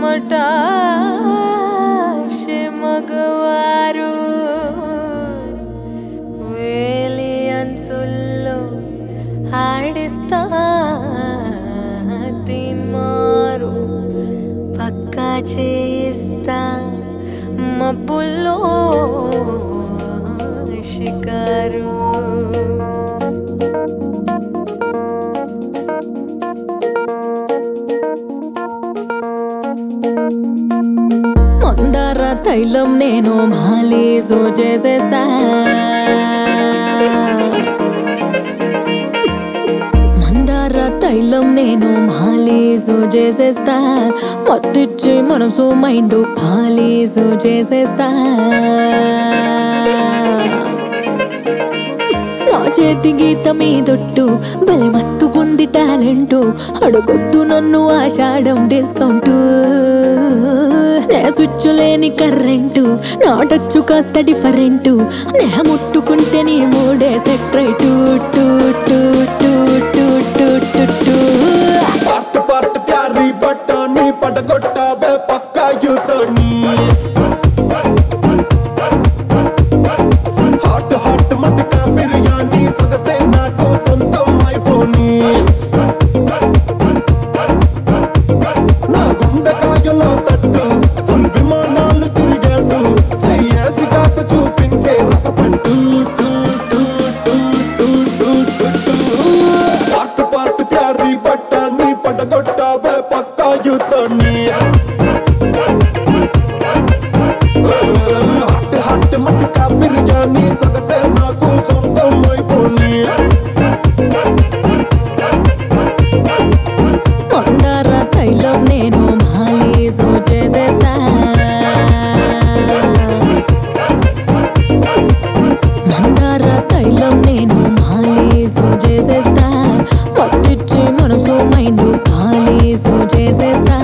మటాషే మగవారు వేలి అన్సుల్లో ఆడిస్తా తీన్మారు పక్కా చేయిస్తా మబ్బుల్లో షికారు మందార తైలం నేను మాలీజు చేసేస్తా మందార తైలం నేను మాలీజు చేసేస్తా మత్తిచ్చి మనసు మైండ్ పాలీజు చేసేస్తా నా చేతి గీత మీదొట్టు భలే మస్తు ఉంది టాలెంటు అడగొద్దు నన్ను ఆషాఢం డిస్కౌంటు నే స్విచ్ లేని కర్రెంటు నా టచ్చు కాస్త డిఫరెంటు నే ముట్టుకుంటే నీ మూడే set right two two two two two two two part part ప్యారీ బట్టాని పడగొట్టావే పక్కా యూతోని హాట్ హాట్ మటకా బిర్యానీ సొగసే నాకు సొంతం అయిపోని నా గుండెకాయలో తట్టు ఫుల్ విమానాలు తిరిగాడు చెయ్యేసి కాస్త చూపించే రసపంటు two two two two two two two part part ప్యారీ బట్టాని పడగొట్టావే పక్కా యూతోని హాట్ హాట్ మటకా బిర్యానీ సొగసే నాకు సొంతం అయిపోని మందార తైలం నేను మాలీజు చేసేస్తా మందార తైలం నేను మాలీజు చేసేస్తా మత్తిచ్చి మనసు మైండ్ పాలీజు చేసేస్తా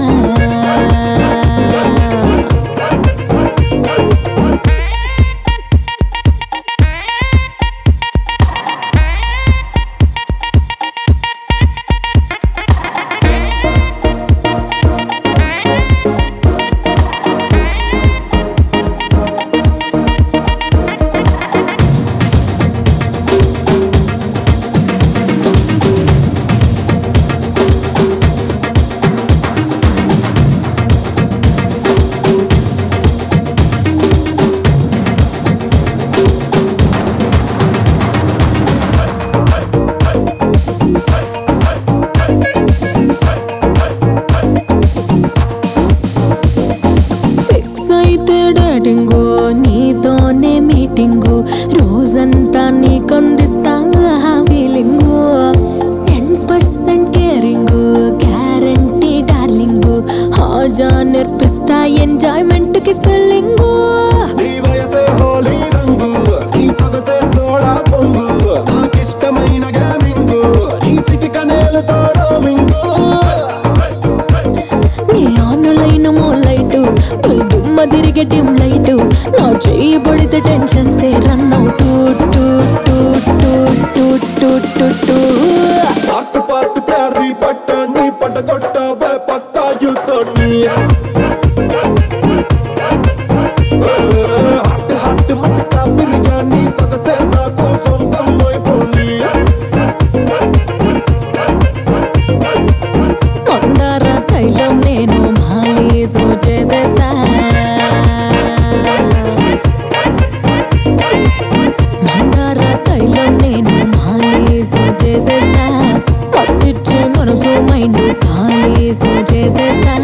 డేటింగు నీతోనే మీటింగు రోజంతా నీకందిస్తా ఫీలింగు 100% కేరింగు గ్యారంటీ డార్లింగు హాజా నేర్పిస్తా ఎంజాయ్మెంట్ కి స్పెల్లింగు నీ వయసే హోలీ రంగు నీ సొగసే సోడా పొంగు నాకిష్టమైన గేమింగు నీ చిటిక నేలతో రోమింగు నీ ఆనులైన మోలైటు దుమ్మ తిరిగే డిమ్ లైటు నా చెయ్యి పడితే టెన్షన్ సే run out two two two two two two two part part ప్యారీ పట్టాని పడగొట్టావే పక్కా యూతోని హాట్ హాట్ మటకా బిర్యానీ సొగసే నాకు సొంతం అయిపోని మందార తైలం నేను మాలీజు చేసేస్తా మందార తైలం నేను మాలీజు చేసేస్తా మత్తిచ్చి మనసు మైండ్ పాలీజు చేసేస్తా